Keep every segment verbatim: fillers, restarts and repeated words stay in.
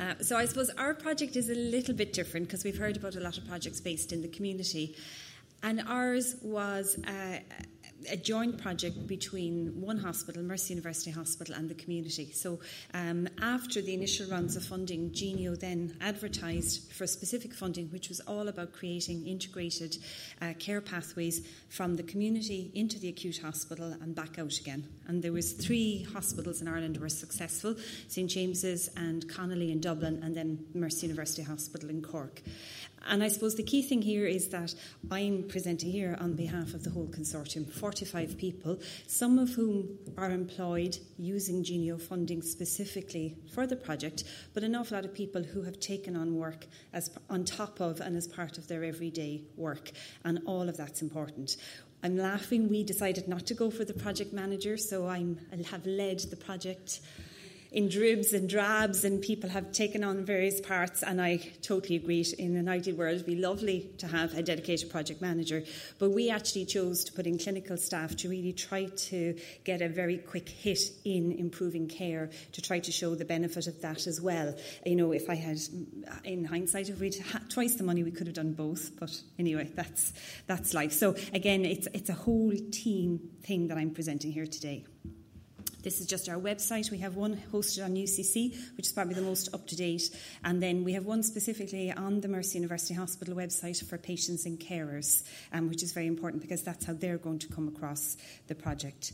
Uh, so I suppose our project is a little bit different because we've heard about a lot of projects based in the community. And ours was uh, a joint project between one hospital, Mercy University Hospital, and the community. So um, after the initial rounds of funding, Genio then advertised for specific funding, which was all about creating integrated uh, care pathways from the community into the acute hospital and back out again. And there was three hospitals in Ireland that were successful, Saint James's and Connolly in Dublin, and then Mercy University Hospital in Cork. And I suppose the key thing here is that I'm presenting here on behalf of the whole consortium, forty-five people, some of whom are employed using Genio funding specifically for the project, but an awful lot of people who have taken on work as on top of and as part of their everyday work, and all of that's important. I'm laughing, we decided not to go for the project manager, so I'm, I have led the project in dribs and drabs, and people have taken on various parts, and I totally agree. In an ideal world, it would be lovely to have a dedicated project manager, but we actually chose to put in clinical staff to really try to get a very quick hit in improving care, to try to show the benefit of that as well. You know, if I had, in hindsight, if we'd had twice the money, we could have done both, but anyway, that's that's life. So again, it's it's a whole team thing that I'm presenting here today. This is just our website. We have one hosted on U C C, which is probably the most up-to-date. And then we have one specifically on the Mercy University Hospital website for patients and carers, um, which is very important because that's how they're going to come across the project.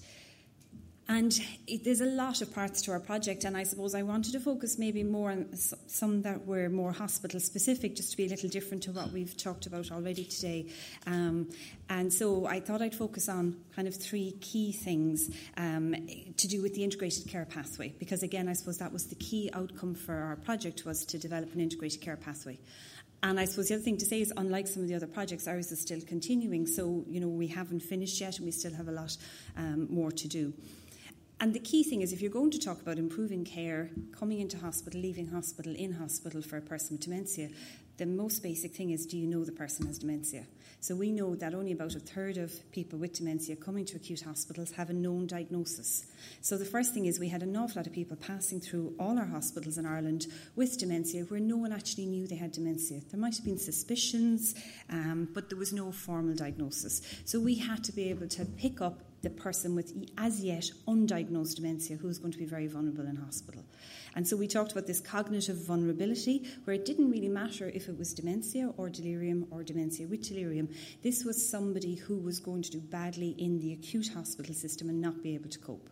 And it, there's a lot of parts to our project, and I suppose I wanted to focus maybe more on some that were more hospital-specific, just to be a little different to what we've talked about already today. Um, and so I thought I'd focus on kind of three key things um, to do with the integrated care pathway, because again, I suppose that was the key outcome for our project, was to develop an integrated care pathway. And I suppose the other thing to say is, unlike some of the other projects, ours is still continuing, so you know we haven't finished yet, and we still have a lot um, more to do. And the key thing is, if you're going to talk about improving care, coming into hospital, leaving hospital, in hospital for a person with dementia, the most basic thing is, do you know the person has dementia? So we know that only about a third of people with dementia coming to acute hospitals have a known diagnosis. So the first thing is, we had an awful lot of people passing through all our hospitals in Ireland with dementia where no one actually knew they had dementia. There might have been suspicions, um, but there was no formal diagnosis. So we had to be able to pick up the person with as yet undiagnosed dementia who's going to be very vulnerable in hospital. And so we talked about this cognitive vulnerability, where it didn't really matter if it was dementia or delirium or dementia with delirium. This was somebody who was going to do badly in the acute hospital system and not be able to cope.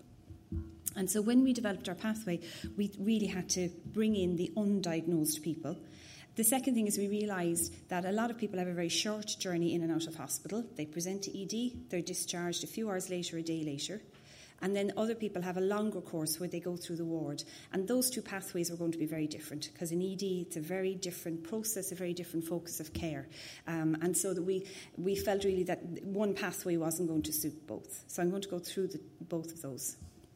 And so when we developed our pathway, we really had to bring in the undiagnosed people. The second thing is, we realised that a lot of people have a very short journey in and out of hospital. They present to E D, they're discharged a few hours later, a day later. And then other people have a longer course where they go through the ward. And those two pathways are going to be very different, because in E D it's a very different process, a very different focus of care. Um, and so that we, we felt really that one pathway wasn't going to suit both. So I'm going to go through the, both of those.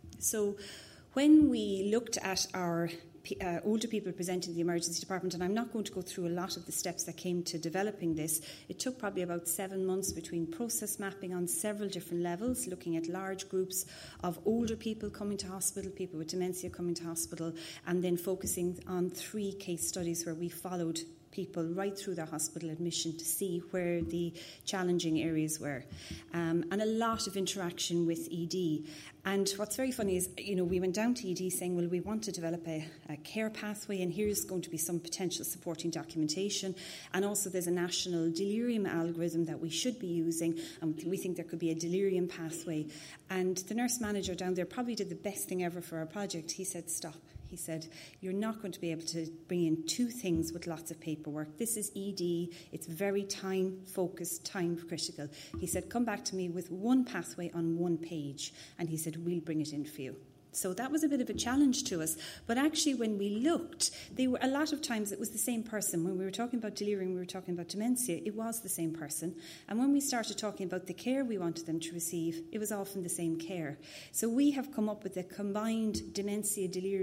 So when we looked at our Uh, older people presenting to the emergency department, and I'm not going to go through a lot of the steps that came to developing this. It took probably about seven months between process mapping on several different levels, looking at large groups of older people coming to hospital, people with dementia coming to hospital, and then focusing on three case studies where we followed people right through their hospital admission to see where the challenging areas were, um, and a lot of interaction with E D. And what's very funny is, you know, we went down to E D saying, well, we want to develop a, a care pathway, and here's going to be some potential supporting documentation, and also there's a national delirium algorithm that we should be using, and we think there could be a delirium pathway. And the nurse manager down there probably did the best thing ever for our project. He said, stop. He said, you're not going to be able to bring in two things with lots of paperwork. This is E D. It's very time-focused, time-critical. He said, come back to me with one pathway on one page. And he said, we'll bring it in for you. So that was a bit of a challenge to us. But actually, when we looked, they were a lot of times it was the same person. When we were talking about delirium, we were talking about dementia, it was the same person. And when we started talking about the care we wanted them to receive, it was often the same care. So we have come up with a combined dementia delirium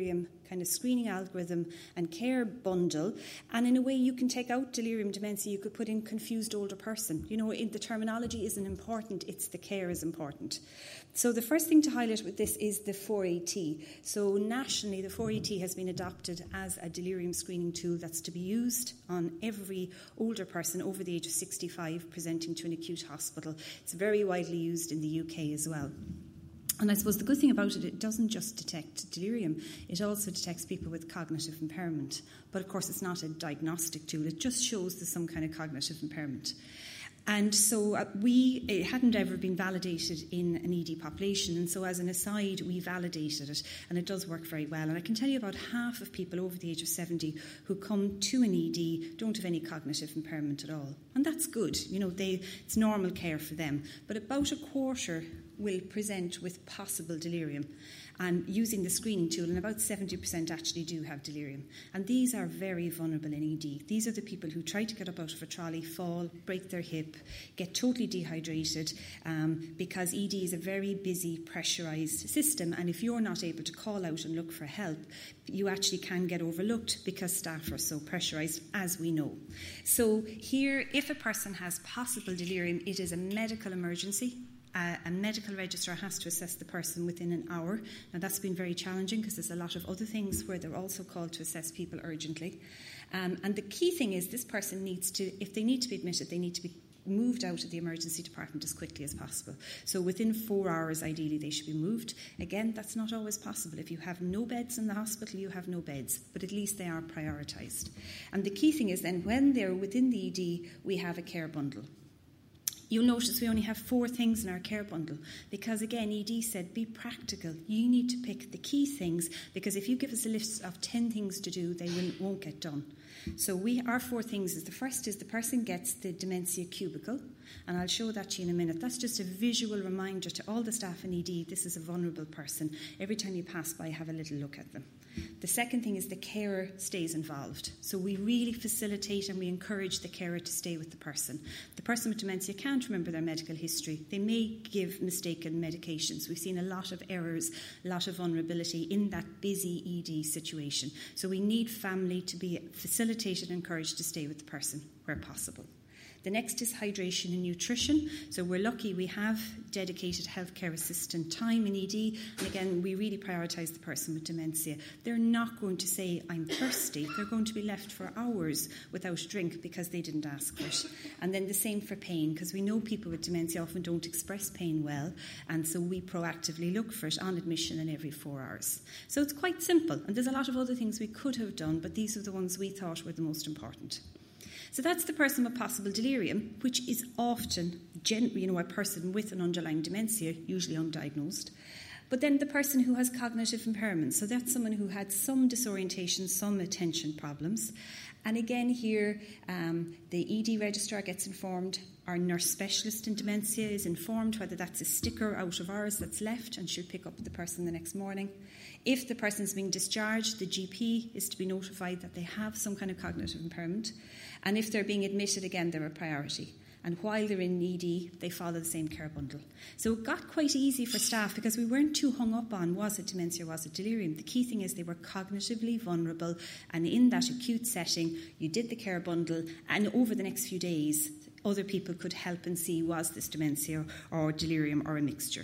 kind of screening algorithm and care bundle. And in a way, you can take out delirium dementia, you could put in confused older person. You know, in the terminology isn't important, it's the care is important. So the first thing to highlight with this is the four A T. So nationally, the four A T has been adopted as a delirium screening tool that's to be used on every older person over the age of sixty-five presenting to an acute hospital. It's very widely used in the U K as well. And I suppose the good thing about it, it doesn't just detect delirium, it also detects people with cognitive impairment. But of course, it's not a diagnostic tool, it just shows there's some kind of cognitive impairment. And so uh, we, it hadn't ever been validated in an E D population, and so as an aside, we validated it, and it does work very well. And I can tell you about half of people over the age of seventy who come to an E D don't have any cognitive impairment at all. And that's good, you know, they, it's normal care for them. But about a quarter will present with possible delirium and using the screening tool, and about seventy percent actually do have delirium. And these are very vulnerable in E D. These are the people who try to get up out of a trolley, fall, break their hip, get totally dehydrated, um, because E D is a very busy, pressurised system, and if you're not able to call out and look for help, you actually can get overlooked because staff are so pressurised, as we know. So here, if a person has possible delirium, it is a medical emergency. Uh, a medical registrar has to assess the person within an hour. Now, that's been very challenging because there's a lot of other things where they're also called to assess people urgently. Um, and the key thing is this person needs to, if they need to be admitted, they need to be moved out of the emergency department as quickly as possible. So within four hours, ideally, they should be moved. Again, that's not always possible. If you have no beds in the hospital, you have no beds, but at least they are prioritised. And the key thing is then when they're within the E D, we have a care bundle. You'll notice we only have four things in our care bundle because, again, E D said be practical. You need to pick the key things because if you give us a list of ten things to do, they will, won't get done. So we, our four things is the first is the person gets the dementia cubicle, and I'll show that to you in a minute. That's just a visual reminder to all the staff in E D, this is a vulnerable person. Every time you pass by, have a little look at them. The second thing is the carer stays involved. So we really facilitate and we encourage the carer to stay with the person. The person with dementia can't remember their medical history. They may give mistaken medications. We've seen a lot of errors, a lot of vulnerability in that busy E D situation. So we need family to be facilitated and encouraged to stay with the person where possible. The next is hydration and nutrition. So we're lucky we have dedicated healthcare assistant time in E D. And again, we really prioritise the person with dementia. They're not going to say, I'm thirsty. They're going to be left for hours without a drink because they didn't ask for it. And then the same for pain, because we know people with dementia often don't express pain well. And so we proactively look for it on admission and every four hours. So it's quite simple. And there's a lot of other things we could have done, but these are the ones we thought were the most important. So that's the person with possible delirium, which is often, you know, a person with an underlying dementia, usually undiagnosed. But then the person who has cognitive impairment, so that's someone who had some disorientation, some attention problems. And again here, um, the E D registrar gets informed, our nurse specialist in dementia is informed whether that's a sticker out of ours that's left and she'll pick up the person the next morning. If the person's being discharged, the G P is to be notified that they have some kind of cognitive impairment. And if they're being admitted, again, they're a priority. And while they're in E D, they follow the same care bundle. So it got quite easy for staff because we weren't too hung up on was it dementia, was it delirium. The key thing is they were cognitively vulnerable, and in that acute setting, you did the care bundle, and over the next few days, other people could help and see was this dementia or delirium or a mixture.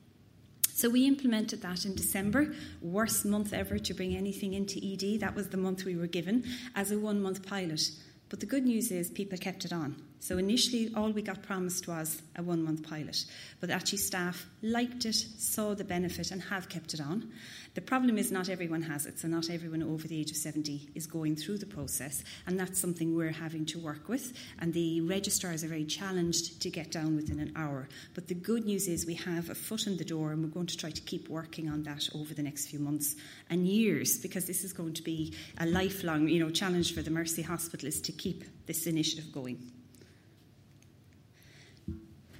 So we implemented that in December, worst month ever to bring anything into E D. That was the month we were given as a one-month pilot. But the good news is people kept it on. So initially, all we got promised was a one-month pilot. But actually, staff liked it, saw the benefit, and have kept it on. The problem is not everyone has it. So not everyone over the age of seventy is going through the process. And that's something we're having to work with. And the registrars are very challenged to get down within an hour. But the good news is we have a foot in the door, and we're going to try to keep working on that over the next few months and years, because this is going to be a lifelong, you know, challenge for the Mercy Hospital is to keep this initiative going.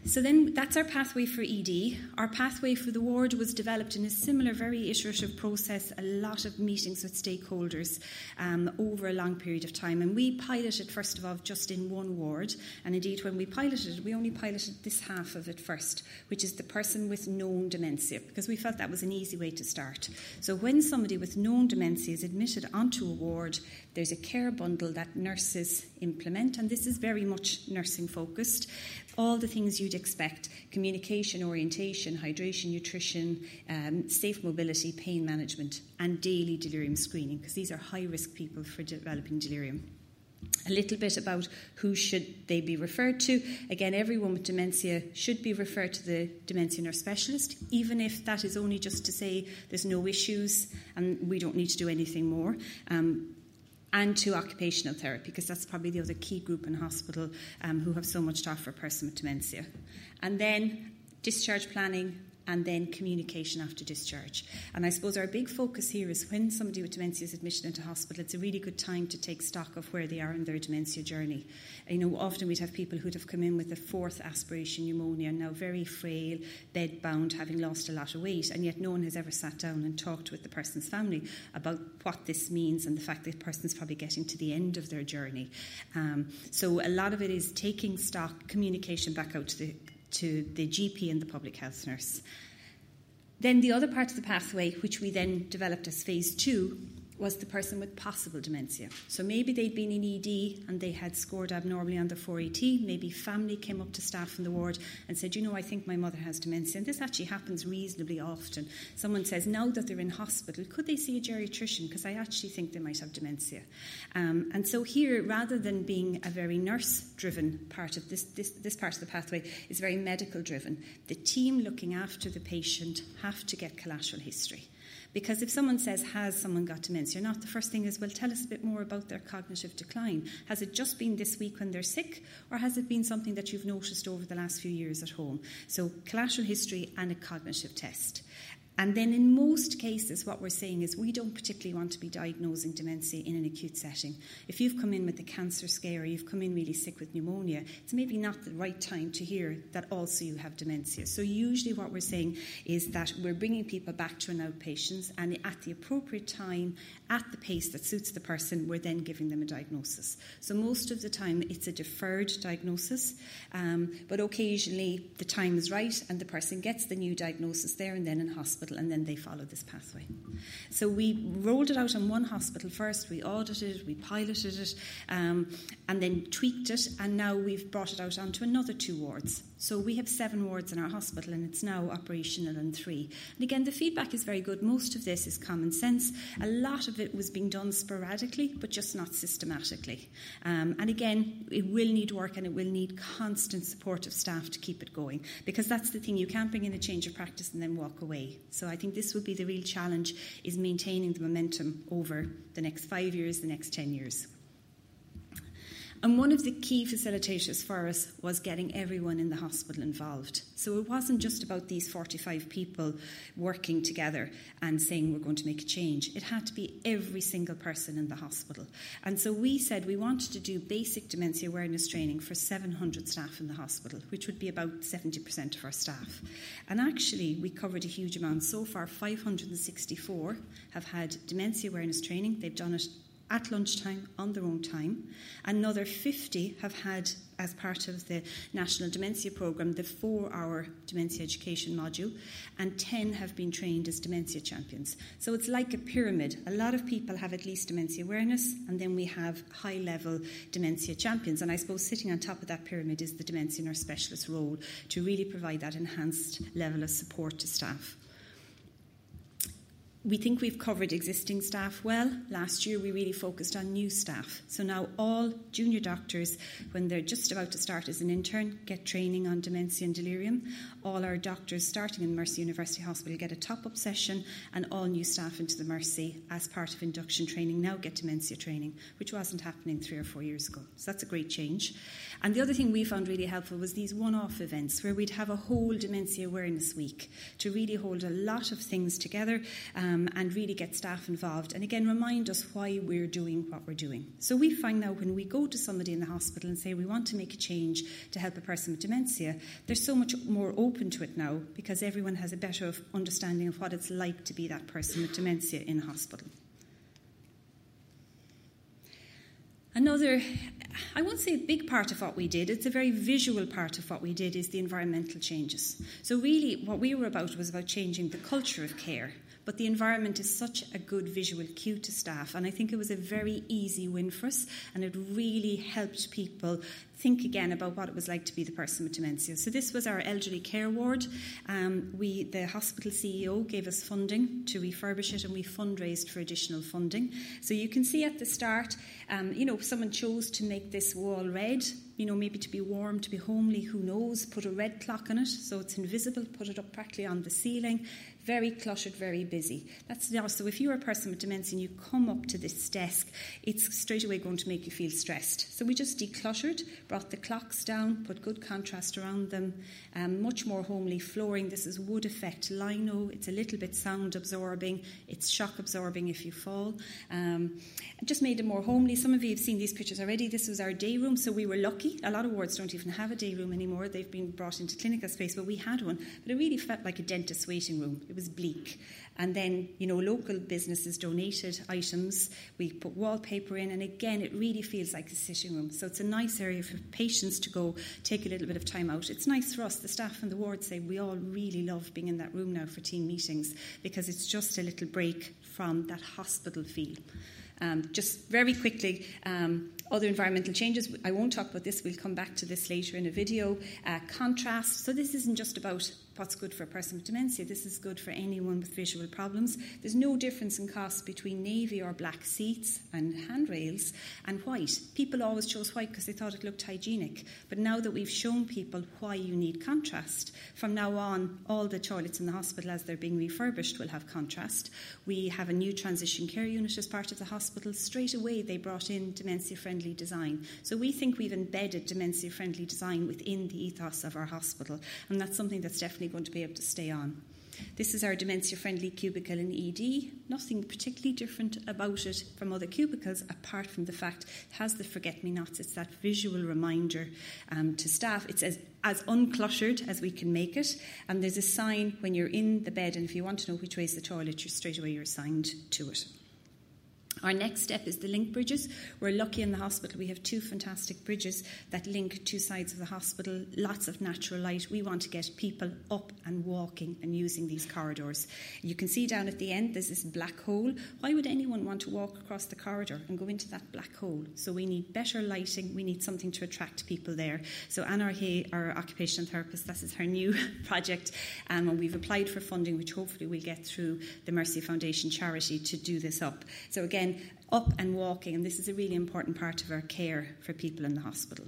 So then that's our pathway for E D. Our pathway for the ward was developed in a similar, very iterative process, a lot of meetings with stakeholders um, over a long period of time. And we piloted, first of all, just in one ward. And indeed, when we piloted it, we only piloted this half of it first, which is the person with known dementia, because we felt that was an easy way to start. So when somebody with known dementia is admitted onto a ward, there's a care bundle that nurses implement, and this is very much nursing focused. All the things you'd expect: communication, orientation, hydration, nutrition, um, safe mobility, pain management, and daily delirium screening, because these are high-risk people for developing delirium. A little bit about who should they be referred to. Again, everyone with dementia should be referred to the dementia nurse specialist, even if that is only just to say there's no issues and we don't need to do anything more. Um, and to occupational therapy, because that's probably the other key group in hospital um, who have so much to offer a person with dementia. And then discharge planning, and then communication after discharge. And I suppose our big focus here is when somebody with dementia is admitted into hospital, it's a really good time to take stock of where they are in their dementia journey. You know, often we'd have people who'd have come in with a fourth aspiration pneumonia, now very frail, bed-bound, having lost a lot of weight, and yet no one has ever sat down and talked with the person's family about what this means and the fact that the person's probably getting to the end of their journey. Um, so a lot of it is taking stock, communication back out to the to the G P and the public health nurse. Then the other part of the pathway, which we then developed as phase two, was the person with possible dementia. So maybe they'd been in E D and they had scored abnormally on the four E T. Maybe family came up to staff in the ward and said, you know, I think my mother has dementia. And this actually happens reasonably often. Someone says, now that they're in hospital, could they see a geriatrician? Because I actually think they might have dementia. Um, and so here, rather than being a very nurse-driven part of this, this, this part of the pathway, is very medical-driven. The team looking after the patient have to get collateral history. Because if someone says, has someone got dementia or not, the first thing is, well, tell us a bit more about their cognitive decline. Has it just been this week when they're sick, or has it been something that you've noticed over the last few years at home? So collateral history and a cognitive test. And then in most cases, what we're saying is we don't particularly want to be diagnosing dementia in an acute setting. If you've come in with a cancer scare or you've come in really sick with pneumonia, it's maybe not the right time to hear that also you have dementia. So usually what we're saying is that we're bringing people back to an outpatient, and at the appropriate time, at the pace that suits the person, we're then giving them a diagnosis. So most of the time it's a deferred diagnosis, um, but occasionally the time is right and the person gets the new diagnosis there and then in hospital, and then they follow this pathway. So we rolled it out on one hospital first, we audited it, we piloted it, um, and then tweaked it, and now we've brought it out onto another two wards. So we have seven wards in our hospital, and it's now operational in three. And again, the feedback is very good. Most of this is common sense. A lot of it was being done sporadically, but just not systematically. Um, and again, it will need work, and it will need constant support of staff to keep it going, because that's the thing. You can't bring in a change of practice and then walk away. So I think this will be the real challenge, is maintaining the momentum over the next five years, the next ten years. And one of the key facilitators for us was getting everyone in the hospital involved. So it wasn't just about these forty-five people working together and saying we're going to make a change. It had to be every single person in the hospital. And so we said we wanted to do basic dementia awareness training for seven hundred staff in the hospital, which would be about seventy percent of our staff. And actually, we covered a huge amount. So far, five hundred sixty-four have had dementia awareness training. They've done it at lunchtime, on their own time. Another fifty have had, as part of the National Dementia Programme, the four-hour dementia education module, and ten have been trained as dementia champions. So it's like a pyramid. A lot of people have at least dementia awareness, and then we have high-level dementia champions. And I suppose sitting on top of that pyramid is the dementia nurse specialist role, to really provide that enhanced level of support to staff. We think we've covered existing staff well. Last year we really focused on new staff. So now all junior doctors, when they're just about to start as an intern, get training on dementia and delirium. All our doctors starting in Mercy University Hospital get a top-up session, and all new staff into the Mercy as part of induction training now get dementia training, which wasn't happening three or four years ago. So that's a great change. And the other thing we found really helpful was these one-off events where we'd have a whole dementia awareness week to really hold a lot of things together. Um, um, and really get staff involved. And again, remind us why we're doing what we're doing. So we find now when we go to somebody in the hospital and say we want to make a change to help a person with dementia, they're so much more open to it now because everyone has a better understanding of what it's like to be that person with dementia in hospital. Another, I won't say a big part of what we did, it's a very visual part of what we did, is the environmental changes. So really what we were about was about changing the culture of care. But the environment is such a good visual cue to staff, and I think it was a very easy win for us, and it really helped people think again about what it was like to be the person with dementia. So this was our elderly care ward. Um, we, the hospital C E O gave us funding to refurbish it, and we fundraised for additional funding. So you can see at the start, um, you know, someone chose to make this wall red, you know, maybe to be warm, to be homely, who knows, put a red clock on it so it's invisible, put it up practically on the ceiling. Very cluttered, very busy. That's now, so if you're a person with dementia and you come up to this desk, it's straight away going to make you feel stressed. So we just decluttered, brought the clocks down, put good contrast around them, um, much more homely flooring. This is wood effect lino. It's a little bit sound absorbing. It's shock absorbing if you fall. Um, just made it more homely. Some of you have seen these pictures already. This was our day room, so we were lucky. A lot of wards don't even have a day room anymore. They've been brought into clinical space, but we had one. But it really felt like a dentist's waiting room. It was bleak. And then, you know, local businesses donated items. We put wallpaper in, and again, it really feels like a sitting room. So it's a nice area for patients to go take a little bit of time out. It's nice for us, the staff in the ward say we all really love being in that room now for team meetings because it's just a little break from that hospital feel. Um, just very quickly, um, other environmental changes. I won't talk about this. We'll come back to this later in a video. Uh, contrast. So this isn't just about what's good for a person with dementia. This is good for anyone with visual problems. There's no difference in cost between navy or black seats and handrails and white. People always chose white because they thought it looked hygienic. But now that we've shown people why you need contrast, from now on, all the toilets in the hospital as they're being refurbished will have contrast. We have a new transition care unit as part of the hospital. Straight away, they brought in dementia-friendly design. So we think we've embedded dementia-friendly design within the ethos of our hospital. And that's something that's definitely going to be able to stay on. This is our dementia-friendly cubicle in E D. Nothing particularly different about it from other cubicles, apart from the fact it has the forget-me-nots. It's that visual reminder um, to staff. It's as, as uncluttered as we can make it. And there's a sign when you're in the bed, and if you want to know which way is the toilet, you're straight away you're assigned to it. Our next step is the link bridges. We're lucky in the hospital. We have two fantastic bridges that link two sides of the hospital, lots of natural light. We want to get people up and walking and using these corridors. You can see down at the end there's this black hole. Why would anyone want to walk across the corridor and go into that black hole? So we need better lighting. We need something to attract people there. So Anna Hay, our occupational therapist, this is her new project, um, and we've applied for funding, which hopefully we'll get through the Mercy Foundation charity to do this up. So again, up and walking, and this is a really important part of our care for people in the hospital.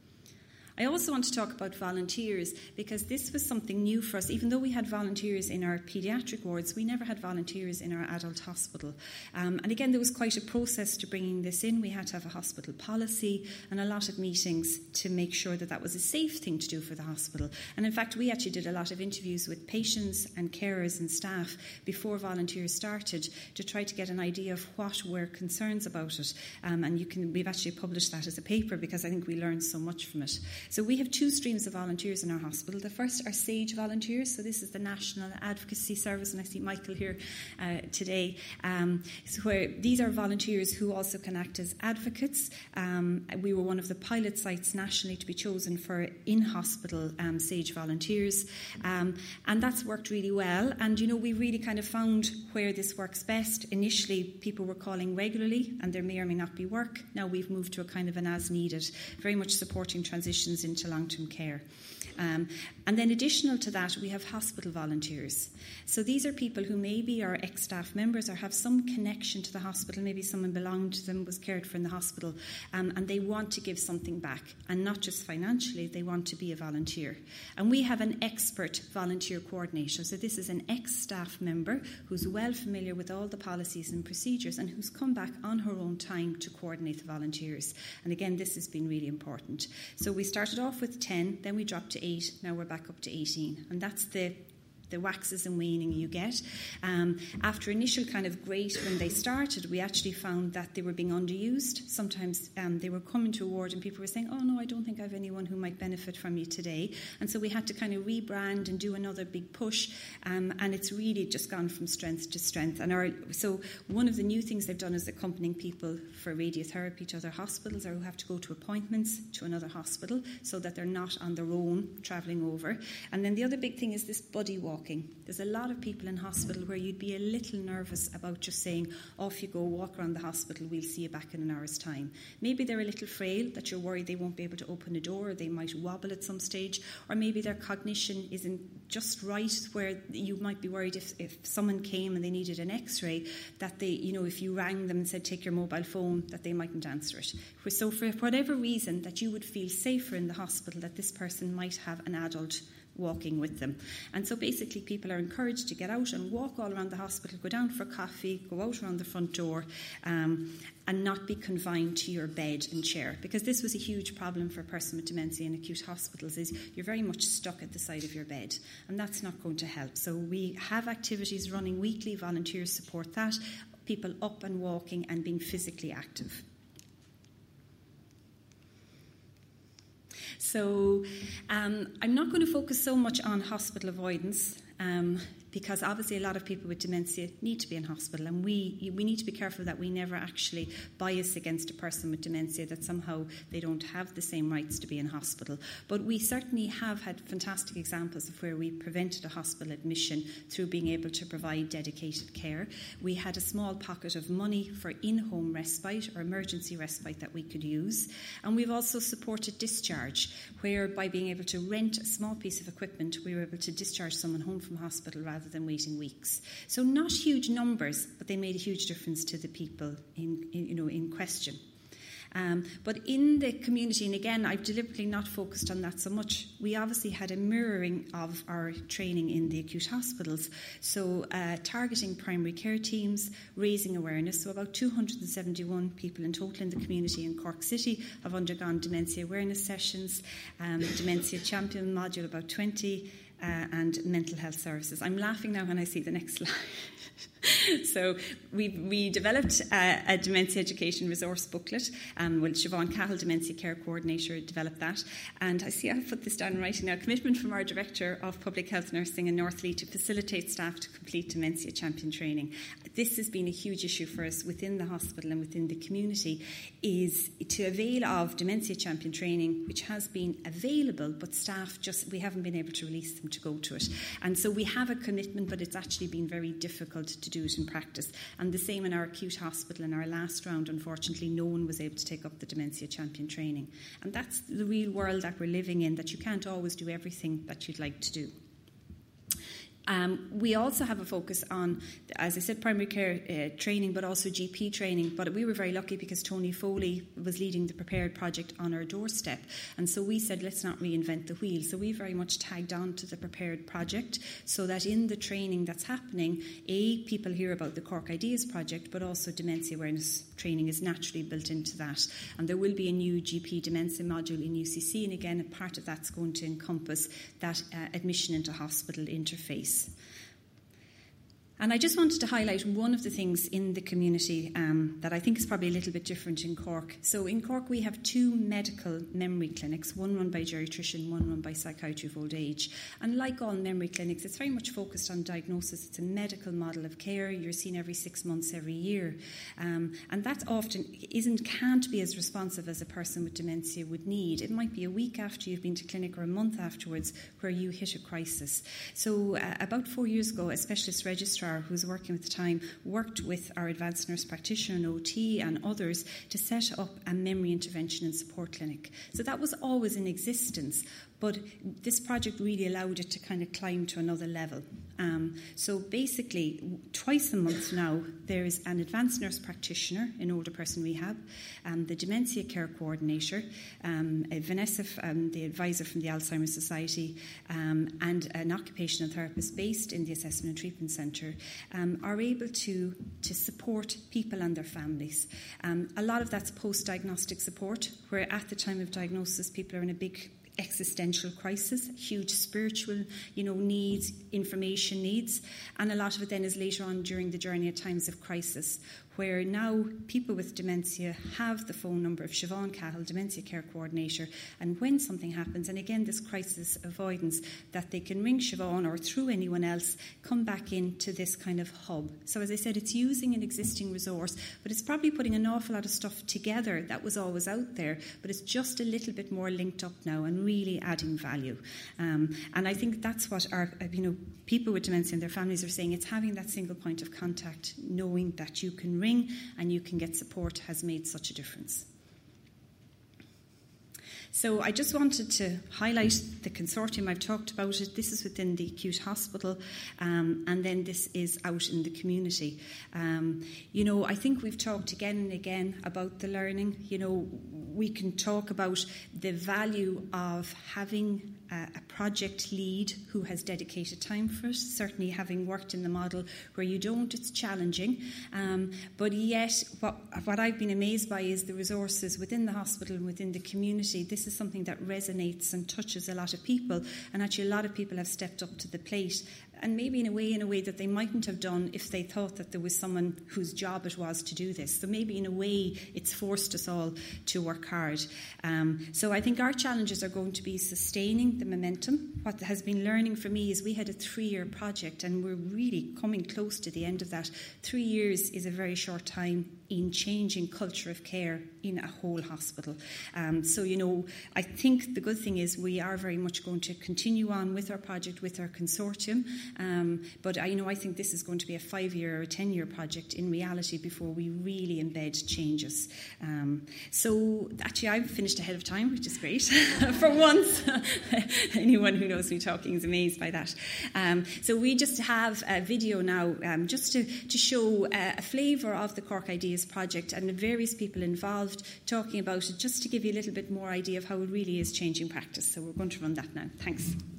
I also want to talk about volunteers because this was something new for us. Even though we had volunteers in our paediatric wards, we never had volunteers in our adult hospital. Um, and again, there was quite a process to bringing this in. We had to have a hospital policy and a lot of meetings to make sure that that was a safe thing to do for the hospital. And in fact, we actually did a lot of interviews with patients and carers and staff before volunteers started to try to get an idea of what were concerns about it. Um, and you can, we've actually published that as a paper because I think we learned so much from it. So we have two streams of volunteers in our hospital. The first are SAGE volunteers. So this is the National Advocacy Service, and I see Michael here uh, today. Um, so where these are volunteers who also can act as advocates. Um, we were one of the pilot sites nationally to be chosen for in-hospital um, SAGE volunteers. Um, and that's worked really well. And, you know, we really kind of found where this works best. Initially, people were calling regularly, and there may or may not be work. Now we've moved to a kind of an as-needed, very much supporting transitions into long-term care. Um, and then additional to that, we have hospital volunteers. So these are people who maybe are ex-staff members or have some connection to the hospital. Maybe someone belonged to them, was cared for in the hospital, um, and they want to give something back. And not just financially, they want to be a volunteer. And we have an expert volunteer coordinator. So this is an ex-staff member who's well familiar with all the policies and procedures and who's come back on her own time to coordinate the volunteers. And again, this has been really important. So we started off with ten, then we dropped to eight, now we're back up to eighteen. And that's the the waxes and waning you get. Um, after initial kind of great when they started, we actually found that they were being underused. Sometimes um, they were coming to a ward and people were saying, oh no, I don't think I have anyone who might benefit from you today. And so we had to kind of rebrand and do another big push, um, and it's really just gone from strength to strength. And our, so one of the new things they've done is accompanying people for radiotherapy to other hospitals, or who have to go to appointments to another hospital, so that they're not on their own travelling over. And then the other big thing is this buddy walk. There's a lot of people in hospital where you'd be a little nervous about just saying, off you go, walk around the hospital, we'll see you back in an hour's time. Maybe they're a little frail, that you're worried they won't be able to open a door, or they might wobble at some stage, or maybe their cognition isn't just right, where you might be worried if, if someone came and they needed an x-ray, that they, you know, if you rang them and said take your mobile phone, that they mightn't answer it. So for whatever reason that you would feel safer in the hospital, that this person might have an adult walking with them. And so basically people are encouraged to get out and walk all around the hospital, go down for coffee, go out around the front door, um, and not be confined to your bed and chair. Because this was a huge problem for a person with dementia in acute hospitals, is you're very much stuck at the side of your bed, and that's not going to help. So we have activities running weekly, volunteers support that, people up and walking and being physically active. So um, I'm not going to focus so much on hospital avoidance, um, because obviously a lot of people with dementia need to be in hospital, and we we need to be careful that we never actually bias against a person with dementia, that somehow they don't have the same rights to be in hospital. But we certainly have had fantastic examples of where we prevented a hospital admission through being able to provide dedicated care. We had a small pocket of money for in-home respite or emergency respite that we could use, and we've also supported discharge, where by being able to rent a small piece of equipment, we were able to discharge someone home from hospital rather than waiting weeks. So not huge numbers, but they made a huge difference to the people in, in you know in question. Um, but in the community, and again, I've deliberately not focused on that so much, we obviously had a mirroring of our training in the acute hospitals. So uh, targeting primary care teams, raising awareness. So about two hundred seventy-one people in total in the community in Cork City have undergone dementia awareness sessions, um, dementia champion module about twenty, Uh, and mental health services. I'm laughing now when I see the next slide. So we we developed a, a dementia education resource booklet. Um, well, Siobhan Cahill, Dementia Care Coordinator, developed that. And I see I've put this down in writing now. Commitment from our Director of Public Health Nursing in Northleigh to facilitate staff to complete dementia champion training. This has been a huge issue for us within the hospital and within the community, is to avail of dementia champion training, which has been available, but staff just, we haven't been able to release them to go to it. And so we have a commitment, but it's actually been very difficult to do it in practice. And the same in our acute hospital. In our last round, unfortunately, no one was able to take up the dementia champion training. And that's the real world that we're living in, that you can't always do everything that you'd like to do. Um, we also have a focus on, as I said, primary care uh, training, but also G P training. But we were very lucky because Tony Foley was leading the Prepared project on our doorstep. And so we said, let's not reinvent the wheel. So we very much tagged on to the Prepared project, so that in the training that's happening, A, people hear about the Cork Ideas project, but also dementia awareness training is naturally built into that. And there will be a new G P dementia module in U C C. And again, a part of that's going to encompass that uh, admission into hospital interface. And I just wanted to highlight one of the things in the community um, that I think is probably a little bit different in Cork. So in Cork we have two medical memory clinics, one run by geriatrician, one run by psychiatry of old age. And like all memory clinics, it's very much focused on diagnosis. It's a medical model of care. You're seen every six months, every year. Um, and that often isn't, can't be as responsive as a person with dementia would need. It might be a week after you've been to clinic or a month afterwards where you hit a crisis. So uh, about four years ago, a specialist registrar who was working at the time worked with our advanced nurse practitioner and O T and others to set up a memory intervention and support clinic. So that was always in existence, but this project really allowed it to kind of climb to another level. Um, so basically, twice a month now, there is an advanced nurse practitioner in older person rehab, um, the dementia care coordinator, um, Vanessa, um, the advisor from the Alzheimer's Society, um, and an occupational therapist based in the Assessment and Treatment Centre, um, are able to, to support people and their families. Um, a lot of that's post-diagnostic support, where at the time of diagnosis, people are in a big existential crisis, huge spiritual, you know, needs, information needs, and a lot of it then is later on during the journey at times of crisis, where now people with dementia have the phone number of Siobhan Cahill, Dementia Care Coordinator, and when something happens, and again this crisis avoidance, that they can ring Siobhan or through anyone else, come back into this kind of hub. So as I said, it's using an existing resource, but it's probably putting an awful lot of stuff together that was always out there, but it's just a little bit more linked up now and really adding value. Um, and I think that's what our, you know, people with dementia and their families are saying. It's having that single point of contact, knowing that you can ring and you can get support has made such a difference. So I just wanted to highlight the consortium. I've talked about it. This is within the acute hospital, um, and then this is out in the community. Um, you know, I think we've talked again and again about the learning. You know, we can talk about the value of having a, a project lead who has dedicated time for it, certainly having worked in the model where you don't, it's challenging. Um, but yet, what, what I've been amazed by is the resources within the hospital and within the community. This is something that resonates and touches a lot of people, and actually a lot of people have stepped up to the plate, and maybe in a way in a way that they mightn't have done if they thought that there was someone whose job it was to do this. So maybe in a way it's forced us all to work hard. Um, so I think our challenges are going to be sustaining the momentum. What has been learning for me is we had a three-year project and we're really coming close to the end of that. Three years is a very short time in changing culture of care in a whole hospital. Um, so, you know, I think the good thing is we are very much going to continue on with our project, with our consortium. Um, but, I, you know, I think this is going to be a five-year or a ten-year project in reality before we really embed changes. Um, so, actually, I've finished ahead of time, which is great for once. Anyone who knows me talking is amazed by that. Um, so we just have a video now um, just to, to show uh, a flavour of the Cork Ideas project and the various people involved talking about it, just to give you a little bit more idea of how it really is changing practice. So we're going to run that now. Thanks.